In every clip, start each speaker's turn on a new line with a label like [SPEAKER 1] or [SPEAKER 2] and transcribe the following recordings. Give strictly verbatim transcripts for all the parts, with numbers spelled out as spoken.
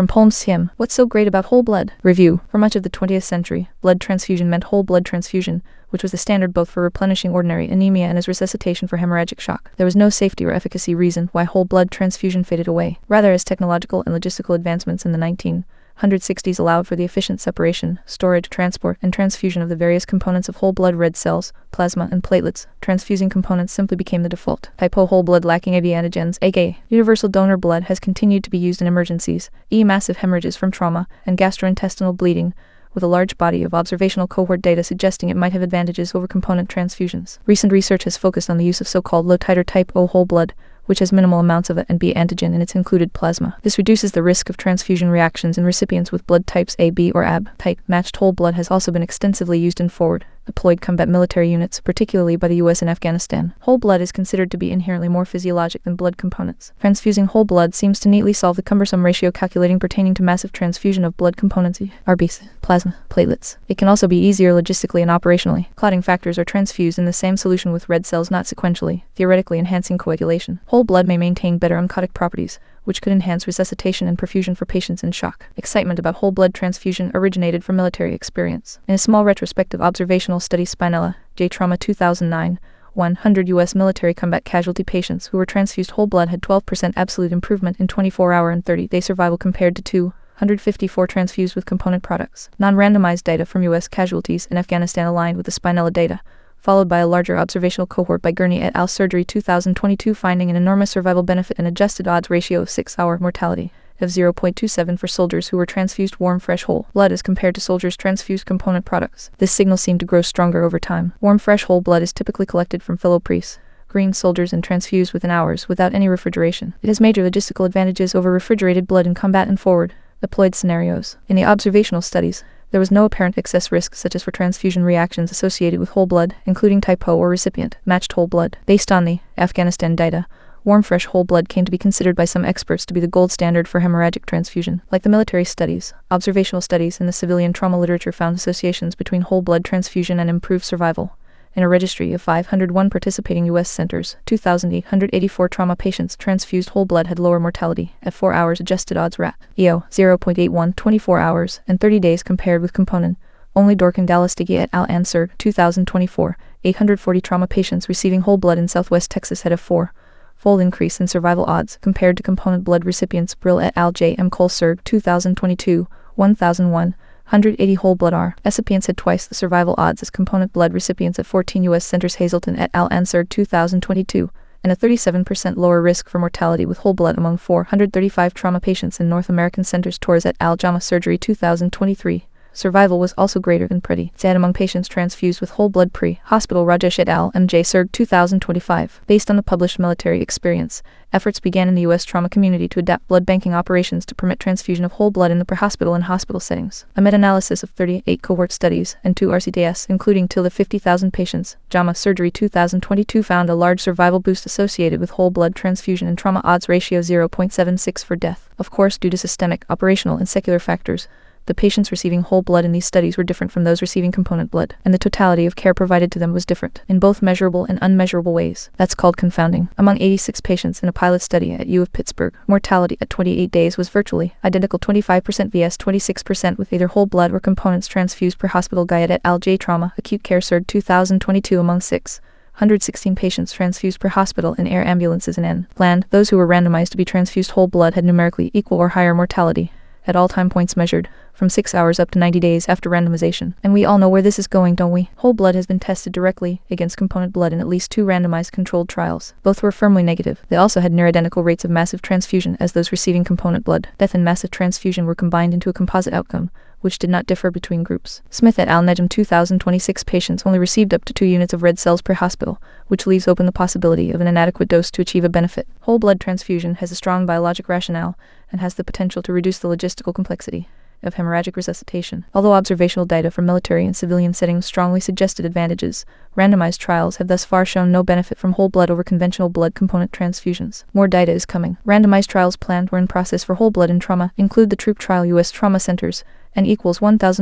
[SPEAKER 1] From Polmsiam, What's So Great About Whole Blood? Review. For much of the twentieth century, blood transfusion meant whole blood transfusion, which was the standard both for replenishing ordinary anemia and as resuscitation for hemorrhagic shock. There was no safety or efficacy reason why whole blood transfusion faded away. Rather, as technological and logistical advancements in the nineteen sixties allowed for the efficient separation, storage, transport, and transfusion of the various components of whole blood red cells, plasma, and platelets, transfusing components simply became the default. Type O whole blood lacking A B antigens, aka universal donor blood, has continued to be used in emergencies, that is massive hemorrhages from trauma, and gastrointestinal bleeding, with a large body of observational cohort data suggesting it might have advantages over component transfusions. Recent research has focused on the use of so-called low-titer type O whole blood, which has minimal amounts of A and B antigen in its included plasma. This reduces the risk of transfusion reactions in recipients with blood types A, B, or A B type. Matched whole blood has also been extensively used in forward deployed combat military units, particularly by the U S and Afghanistan. Whole blood is considered to be inherently more physiologic than blood components. Transfusing whole blood seems to neatly solve the cumbersome ratio calculating pertaining to massive transfusion of blood components, R Bs, plasma, platelets. It can also be easier logistically and operationally. Clotting factors are transfused in the same solution with red cells, not sequentially, theoretically enhancing coagulation. Whole blood may maintain better oncotic properties, which could enhance resuscitation and perfusion for patients in shock. Excitement about whole blood transfusion originated from military experience. In a small retrospective observational study, Spinella, J. Trauma two thousand nine, one hundred U S military combat casualty patients who were transfused whole blood had twelve percent absolute improvement in twenty-four hour and thirty day survival compared to two hundred fifty-four transfused with component products. Non-randomized data from U S casualties in Afghanistan aligned with the Spinella data, followed by a larger observational cohort by Gurney et al. Surgery two thousand twenty-two, finding an enormous survival benefit and adjusted odds ratio of six hour mortality of zero point two seven for soldiers who were transfused warm fresh whole blood as compared to soldiers transfused component products. This signal seemed to grow stronger over time. Warm fresh whole blood is typically collected from fellow priests, green soldiers, and transfused within hours without any refrigeration. It has major logistical advantages over refrigerated blood in combat and forward deployed scenarios. In the observational studies, there was no apparent excess risk such as for transfusion reactions associated with whole blood, including type O or recipient matched whole blood. Based on the Afghanistan data, warm fresh whole blood came to be considered by some experts to be the gold standard for hemorrhagic transfusion. Like the military studies, observational studies in the civilian trauma literature found associations between whole blood transfusion and improved survival. In a registry of five hundred one participating U S centers, two thousand eight hundred eighty-four trauma patients transfused whole blood had lower mortality at four hours adjusted odds R A T, E O zero point eight one, twenty-four hours, and thirty days compared with component only. Dorkin Dallastigui et al. Answer, two thousand twenty-four, eight hundred forty trauma patients receiving whole blood in Southwest Texas had a four-fold increase in survival odds compared to component blood recipients. Brill et al. J. M. Cole Surg, two thousand twenty-two, one thousand one hundred eighty whole blood R. Recipients had twice the survival odds as component blood recipients at fourteen U S centers. Hazelton et al. Answer, two thousand twenty-two, and a thirty-seven percent lower risk for mortality with whole blood among four hundred thirty-five trauma patients in North American centers. Torres et al. JAMA Surgery two thousand twenty-three. Survival was also greater than pretty sad among patients transfused with whole blood pre-hospital. Rajesh et al. M J Surg two thousand twenty-five. Based on the published military experience, efforts began in the U S trauma community to adapt blood banking operations to permit transfusion of whole blood in the pre-hospital and hospital settings. A meta-analysis of thirty-eight cohort studies and two R C D S, including till the fifty thousand patients, JAMA Surgery two thousand twenty-two, found a large survival boost associated with whole blood transfusion and trauma odds ratio zero point seven six for death. Of course, due to systemic, operational, and secular factors, the patients receiving whole blood in these studies were different from those receiving component blood, and the totality of care provided to them was different, in both measurable and unmeasurable ways. That's called confounding. Among eighty-six patients in a pilot study at U of Pittsburgh, mortality at twenty-eight days was virtually identical, twenty-five percent versus twenty-six percent with either whole blood or components transfused per hospital. Guyet et al. J. Trauma, Acute Care Surg two thousand twenty-two. Among six hundred sixteen patients transfused per hospital in air ambulances in N. Land, those who were randomized to be transfused whole blood had numerically equal or higher mortality at all time points measured, from six hours up to ninety days after randomization. And we all know where this is going, don't we? Whole blood has been tested directly against component blood in at least two randomized controlled trials. Both were firmly negative. They also had near identical rates of massive transfusion as those receiving component blood. Death and massive transfusion were combined into a composite outcome, which did not differ between groups. Smith et al. Nejm two thousand twenty-six. Patients only received up to two units of red cells per hospital, which leaves open the possibility of an inadequate dose to achieve a benefit. Whole blood transfusion has a strong biologic rationale and has the potential to reduce the logistical complexity of hemorrhagic resuscitation. Although observational data from military and civilian settings strongly suggested advantages, randomized trials have thus far shown no benefit from whole blood over conventional blood component transfusions. More data is coming. Randomized trials planned or in process for whole blood in trauma include the Troop Trial U S Trauma Centers and equals one thousand one,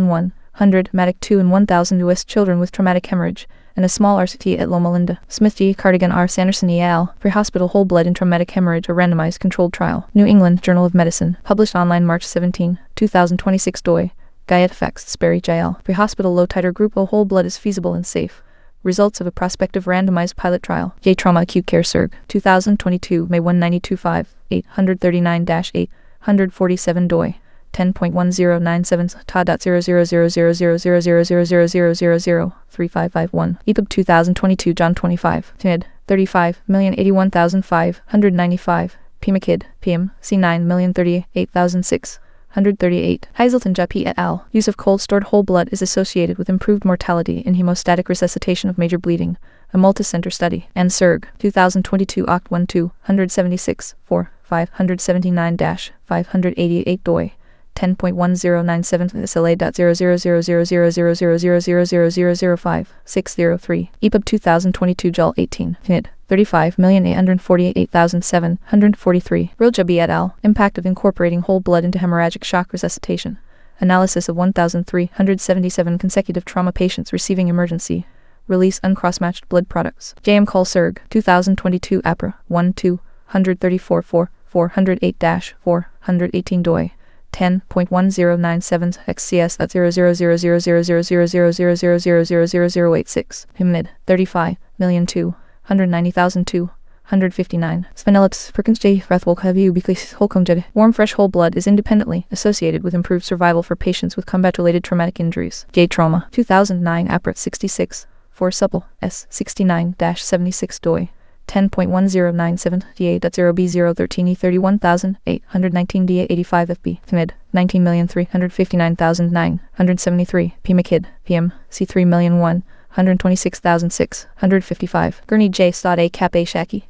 [SPEAKER 1] one hundred Matic two and one thousand U S children with traumatic hemorrhage, and a small R C T at Loma Linda. Smith G. Cardigan R. Sanderson et al. Pre-hospital whole blood in traumatic hemorrhage, a randomized controlled trial. New England Journal of Medicine. Published online March seventeenth, two thousand twenty-six. doi. Guyette Effects. Sperry J L. Pre-hospital low-titer group O whole blood is feasible and safe. Results of a prospective randomized pilot trial. J. Trauma Acute Care Surg. two thousand twenty-two, May first ninety-two five, eight thirty-nine dash eight forty-seven. doi. ten point one zero nine seven ta dot zero zero zero zero zero zero zero zero zero zero zero zero three five five one. E P U B two thousand twenty-two John twenty-five. T I D thirty-five million eighty-one thousand five hundred ninety-five. P M A K I D P M C nine million thirty-eight thousand six hundred thirty-eight. Heiselton Jappi et al. Use of cold stored whole blood is associated with improved mortality in hemostatic resuscitation of major bleeding. A multicenter study. And S E R G two thousand twenty-two Oct one two seventy-six four five seventy-nine dash five eighty-eight. doi. ten point one zero nine seven S L A dot zero zero zero zero zero zero zero zero zero zero zero zero five six zero three. E P U B two thousand twenty-two J U L eighteen. T I D thirty-five million eight hundred forty-eight thousand seven hundred forty-three. Riljabi et al. Impact of incorporating whole blood into hemorrhagic shock resuscitation. Analysis of one thousand three hundred seventy-seven consecutive trauma patients receiving emergency release uncross-matched blood products. J M Cole S E R G two thousand twenty-two A P R A one two thirty-four four four oh eight dash four eighteen. doi. ten point one zero nine seven X C S at zero zero zero zero zero zero zero zero zero zero zero zero zero zero eight six. P M I D thirty-five million two hundred ninety thousand two hundred fifty-nine. Svenelips Perkins J. Rathwolk have you because Holcomb Jedi. Warm fresh whole blood is independently associated with improved survival for patients with combat-related traumatic injuries. J. Trauma two thousand nine A P R A sixty-six four supple S sixty-nine dash seventy-six. doi. ten point one zero nine seven D A dot zero B zero thirteen E thirty-one thousand eight hundred nineteen D A eighty-five F B. T M I D nineteen million three hundred fifty-nine thousand nine hundred seventy-three. P M A K I D P M C three million one hundred twenty-six thousand six hundred fifty-five. Gurney J. Stott A. Cap A. Shaki.